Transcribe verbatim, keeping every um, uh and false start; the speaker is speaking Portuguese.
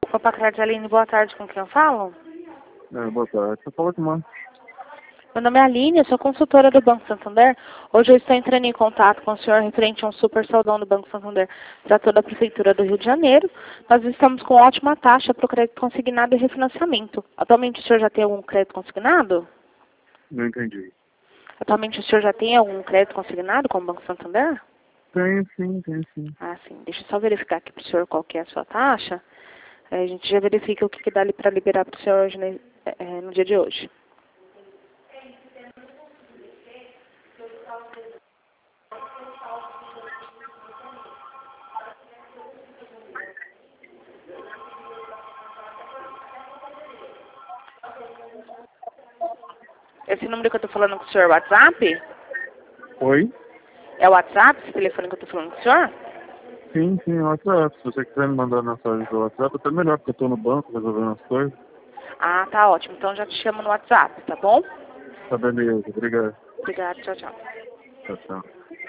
Opa, Aline, boa tarde, com quem eu falo? É, boa tarde. Você fala com mano. Meu nome é Aline, eu sou consultora do Banco Santander. Hoje eu estou entrando em contato com o senhor referente a um super saudão do Banco Santander para toda a Prefeitura do Rio de Janeiro. Nós estamos com ótima taxa para o crédito consignado e refinanciamento. Atualmente o senhor já tem algum crédito consignado? Não entendi. Atualmente o senhor já tem algum crédito consignado com o Banco Santander? Tem sim, tem sim. Ah, sim. Deixa eu só verificar aqui para o senhor qual que é a sua taxa. Aí a gente já verifica o que, que dá ali para liberar para o senhor hoje, né, é, no dia de hoje. Esse número que eu estou falando com o senhor é o WhatsApp? Oi? É o WhatsApp, esse telefone que eu estou falando com o senhor? Sim, sim, WhatsApp. Se você quiser me mandar mensagem pelo WhatsApp, até melhor, porque eu tô no banco resolvendo as coisas. Ah, tá ótimo. Então já te chamo no WhatsApp, tá bom? Tá beleza, obrigado. Obrigada, tchau, tchau. Tchau, tchau.